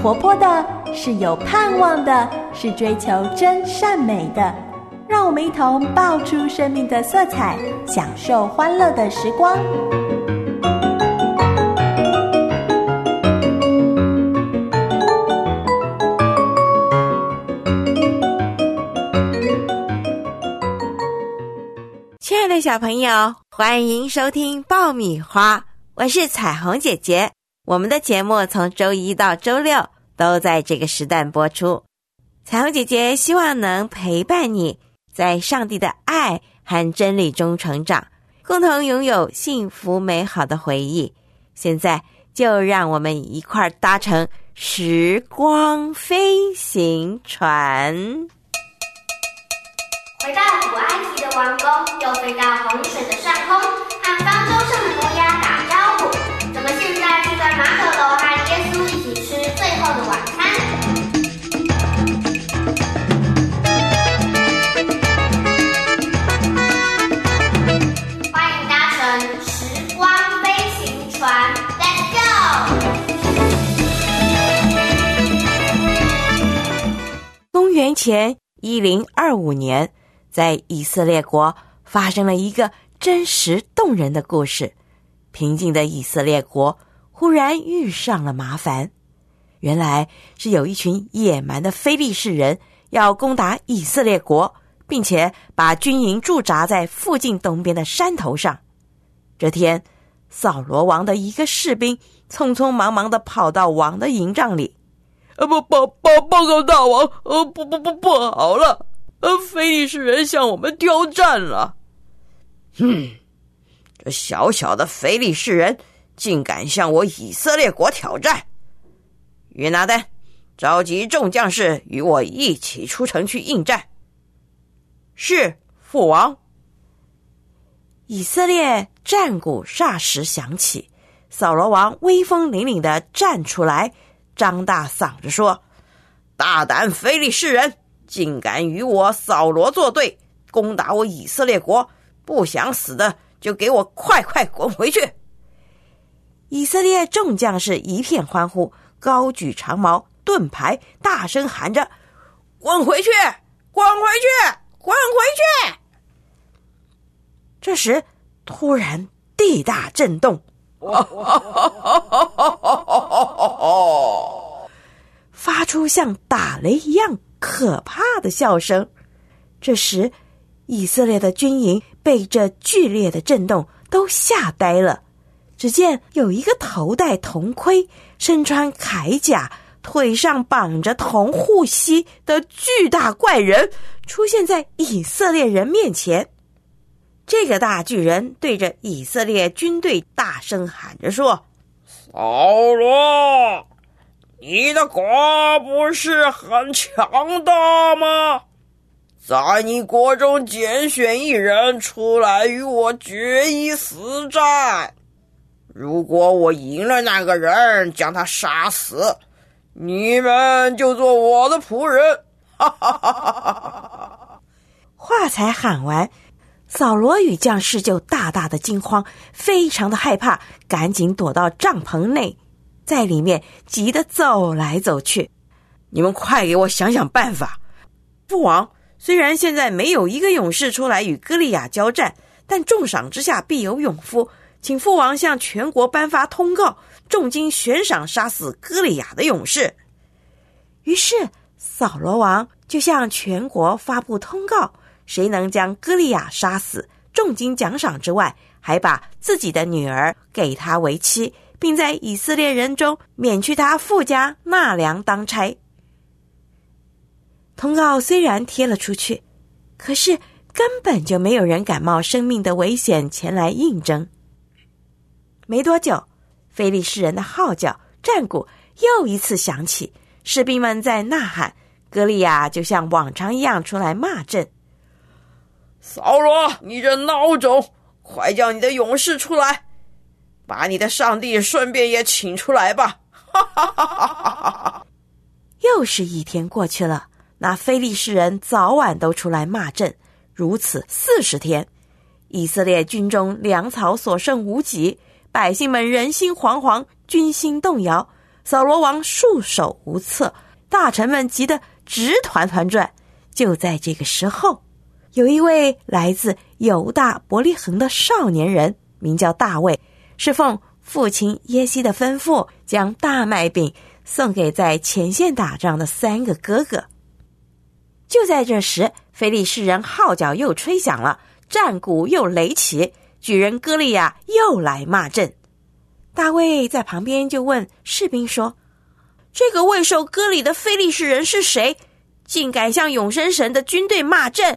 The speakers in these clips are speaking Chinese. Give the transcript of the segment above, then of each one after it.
活泼的，是有盼望的，是追求真善美的。让我们一同爆出生命的色彩，享受欢乐的时光。 亲爱的小朋友，欢迎收听爆米花，我是彩虹姐姐。我们的节目从周一到周六都在这个时段播出。彩虹姐姐希望能陪伴你在上帝的爱和真理中成长，共同拥有幸福美好的回忆。现在就让我们一块搭乘时光飞行船， 回到古埃及的王宫，又飞到洪水的上空，和方舟上的挪亚打招呼。怎么现在却在马可楼和耶稣一起吃最后的晚餐？欢迎搭乘时光飞行船 ，Let's go！ 公元前1025年，在以色列国发生了一个真实动人的故事。平静的以色列国忽然遇上了麻烦，原来是有一群野蛮的非利士人要攻打以色列国，并且把军营驻扎在附近东边的山头上。这天，扫罗王的一个士兵匆匆忙忙地跑到王的营帐里，报告大王，不好了，非利士人向我们挑战了。这小小的非利士人竟敢向我以色列国挑战！约拿单，召集众将士与我一起出城去应战。是，父王。以色列战鼓霎时响起，扫罗王威风凛凛地站出来，张大嗓子说：大胆非利士人，竟敢与我扫罗作对，攻打我以色列国，不想死的就给我快滚回去！以色列众将士一片欢呼，高举长矛盾牌，大声喊着：滚回去，滚回去，滚回去！这时突然地大震动，发出像打雷一样可怕的笑声。这时以色列的军营被这剧烈的震动都吓呆了。只见有一个头戴铜盔，身穿铠甲，腿上绑着铜护膝的巨大怪人出现在以色列人面前。这个大巨人对着以色列军队大声喊着说：扫罗，你的国不是很强大吗？在你国中拣选一人出来与我决一死战，如果我赢了那个人，将他杀死，你们就做我的仆人。话才喊完，扫罗与将士就大大的惊慌，非常的害怕，赶紧躲到帐篷内，在里面急得走来走去。你们快给我想想办法。父王，虽然现在没有一个勇士出来与歌利亚交战，但重赏之下必有勇夫，请父王向全国颁发通告，重金悬赏杀死歌利亚的勇士。于是扫罗王就向全国发布通告，谁能将歌利亚杀死，重金奖赏之外，还把自己的女儿给他为妻，并在以色列人中免去他父家纳粮当差。通告虽然贴了出去，可是根本就没有人敢冒生命的危险前来应征。没多久，非利士人的号角、战鼓又一次响起，士兵们在呐喊，歌利亚就像往常一样出来骂阵。扫罗，你这孬种，快叫你的勇士出来，把你的上帝顺便也请出来吧！又是一天过去了，那非利士人早晚都出来骂阵，如此40天，以色列军中粮草所剩无几，百姓们人心惶惶，军心动摇， 扫罗王束手无策，大臣们急得直团团转。就在这个时候，有一位来自犹大伯利恒的少年人，名叫大卫，是奉父亲耶西的吩咐，将大麦饼送给在前线打仗的3个哥哥。就在这时，非利士人号角又吹响了，战鼓又擂起，举人歌利亚又来骂阵。大卫在旁边就问士兵说：这个未受割礼的非利士人是谁？竟敢向永生神的军队骂阵？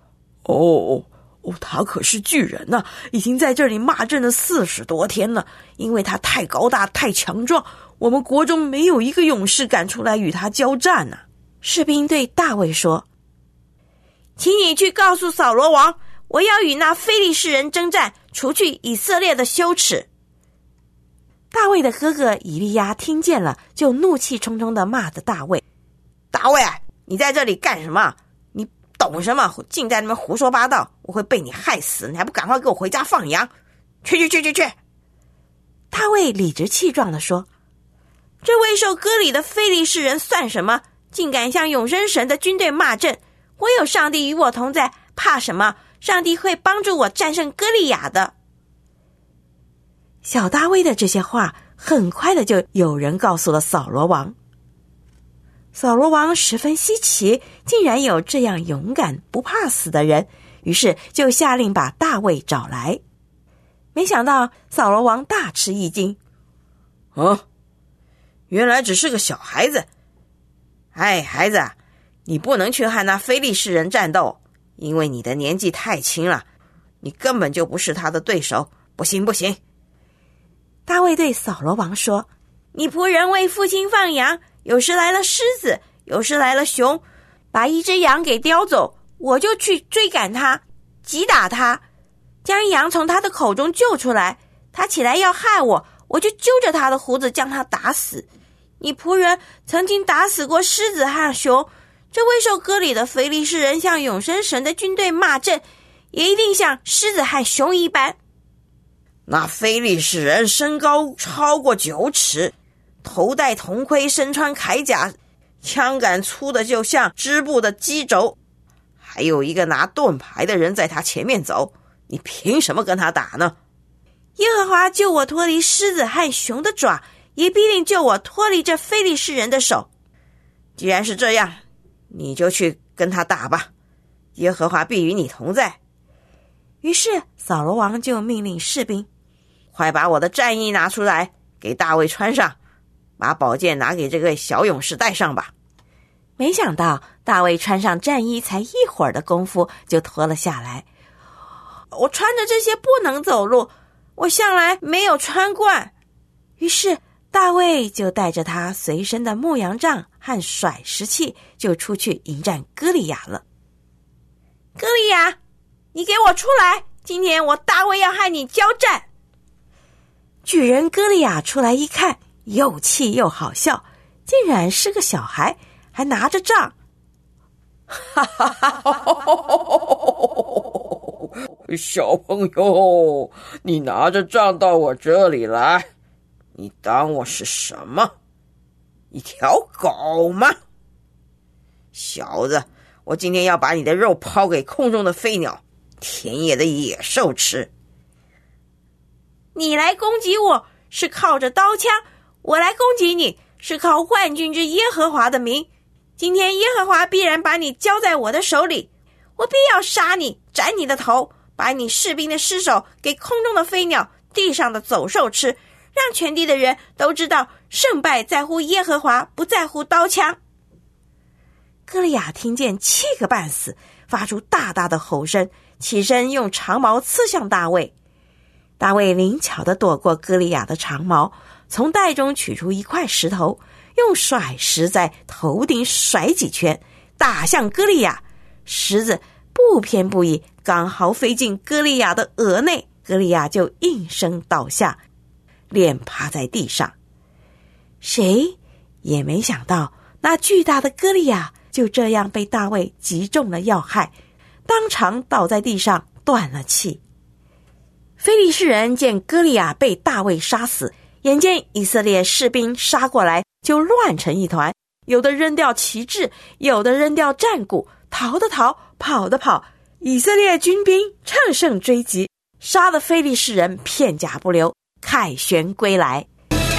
他可是巨人啊，已经在这里骂阵了40多天了。因为他太高大太强壮，我们国中没有一个勇士敢出来与他交战啊。 士兵对大卫说：请你去告诉扫罗王，我要与那非利士人征战，除去以色列的羞耻。大卫的哥哥以利亚听见了，就怒气冲冲地骂着大卫：大卫啊，你在这里干什么？你懂什么？竟在那边胡说八道，我会被你害死，你还不赶快给我回家放羊？去！大卫理直气壮地说：这未受割礼的非利士人算什么？竟敢向永生神的军队骂阵！我有上帝与我同在，怕什么？上帝会帮助我战胜歌利亚的。小大卫的这些话很快的就有人告诉了扫罗王。扫罗王十分稀奇，竟然有这样勇敢不怕死的人，于是就下令把大卫找来。没想到扫罗王大吃一惊： 原来只是个小孩子。孩子，你不能去和那非利士人战斗，因为你的年纪太轻了，你根本就不是他的对手。不行。 大卫对扫罗王说：你仆人为父亲放羊，有时来了狮子，有时来了熊，把一只羊给叼走，我就去追赶他，击打他，将羊从他的口中救出来。他起来要害我，我就揪着他的胡子将他打死。你仆人曾经打死过狮子和熊，这未受割礼的非利士人向永生神的军队骂阵，也一定像狮子和熊一般。 那非利士人身高超过9尺，头戴铜盔，身穿铠甲，枪杆粗的就像织布的机轴，还有一个拿盾牌的人在他前面走，你凭什么跟他打呢？ 耶和华救我脱离狮子和熊的爪，也必定救我脱离这非利士人的手。 既然是这样，你就去跟他打吧，耶和华必与你同在。 于是扫罗王就命令士兵： 快把我的战衣拿出来，给大卫穿上，把宝剑拿给这个小勇士带上吧。 没想到大卫穿上战衣才一会儿的功夫就脱了下来。我穿着这些不能走路，我向来没有穿惯。于是大卫就带着他随身的牧羊杖和甩石器，就出去迎战歌利亚了。歌利亚，你给我出来，今天我大卫要和你交战。巨人歌利亚出来一看，又气又好笑，竟然是个小孩，还拿着杖。 小朋友，你拿着杖到我这里来，你当我是什么？一条狗吗？小子，我今天要把你的肉抛给空中的飞鸟，田野的野兽吃。 你来攻击我是靠着刀枪，我来攻击你是靠万军之耶和华的名。今天耶和华必然把你交在我的手里，我必要杀你，斩你的头，把你士兵的尸首给空中的飞鸟、地上的走兽吃，让全地的人都知道胜败在乎耶和华，不在乎刀枪。歌利亚听见气个半死，发出大大的吼声，起身用长矛刺向大卫。大卫灵巧地躲过歌利亚的长矛，从袋中取出一块石头，用甩石在头顶甩几圈，打向歌利亚。石子不偏不倚，刚好飞进歌利亚的额内，歌利亚就应声倒下，脸趴在地上。谁也没想到，那巨大的歌利亚就这样被大卫击中了要害，当场倒在地上断了气。非利士人见歌利亚被大卫杀死， 眼见以色列士兵杀过来，就乱成一团，有的扔掉旗帜，有的扔掉战鼓，逃的逃，跑的跑。以色列军兵乘胜追击，杀得非利士人片甲不留，凯旋归来。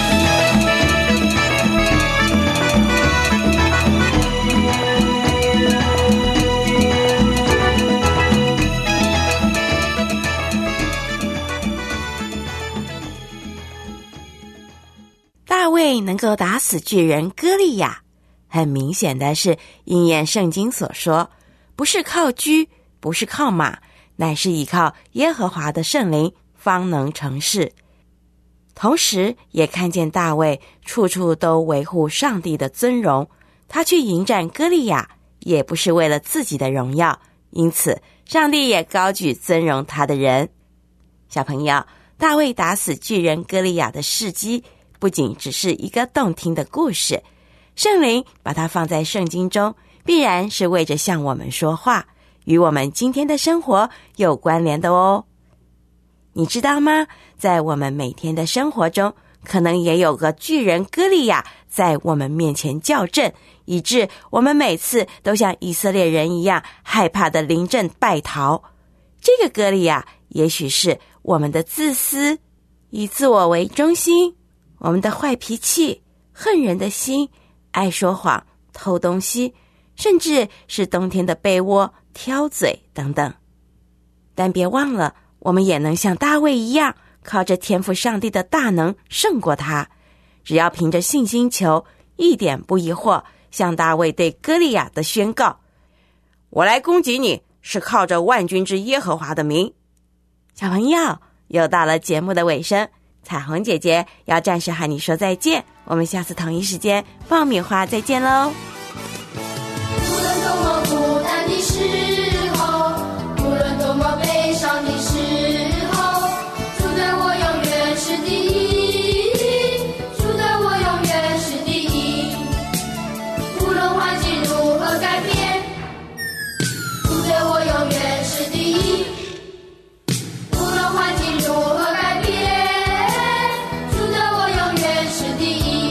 大卫能够打死巨人歌利亚，很明显的是应验圣经所说，不是靠车，不是靠马，乃是依靠耶和华的圣灵方能成事。同时也看见大卫处处都维护上帝的尊荣，他去迎战歌利亚也不是为了自己的荣耀，因此上帝也高举尊荣他的人。小朋友，大卫打死巨人歌利亚的事迹不仅只是一个动听的故事，圣灵把它放在圣经中，必然是为着向我们说话，与我们今天的生活有关联的哦。你知道吗？在我们每天的生活中，可能也有个巨人歌利亚在我们面前校正，以致我们每次都像以色列人一样害怕的临阵败逃。这个歌利亚也许是我们的自私，以自我为中心，我们的坏脾气，恨人的心，爱说谎，偷东西，甚至是冬天的被窝，挑嘴等等。但别忘了，我们也能像大卫一样，靠着天父上帝的大能胜过他。只要凭着信心求，一点不疑惑，像大卫对歌利亚的宣告，我来攻击你，是靠着万军之耶和华的名。小朋友，又到了节目的尾声，彩虹姐姐要暂时和你说再见，我们下次同一时间爆米花再见喽。 无论多么孤单的时候，无论多么悲伤的时候，主对我永远是第一，主对我永远是第一。无论环境如何改变，主对我永远是第一。无论环境如何改变，主对我永远是第一。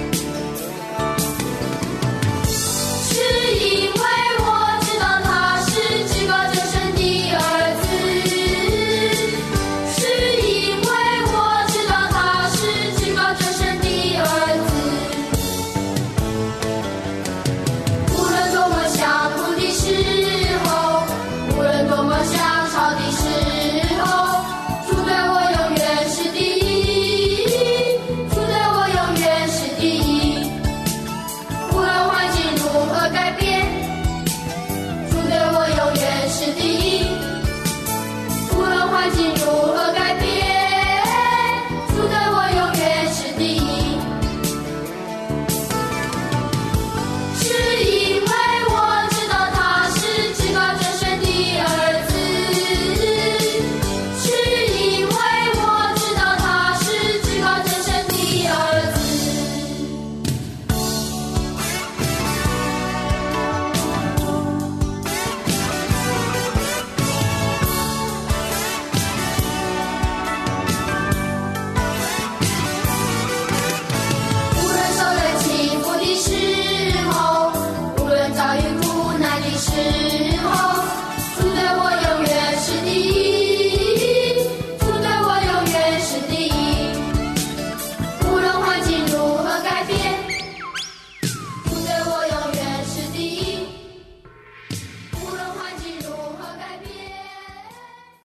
是因为我知道他是至高者神的儿子，是因为我知道他是至高者神的儿子。无论多么想哭的时候，无论多么想吵的时候，主对我永远是第一，主对我永远是第一。无论环境如何改变，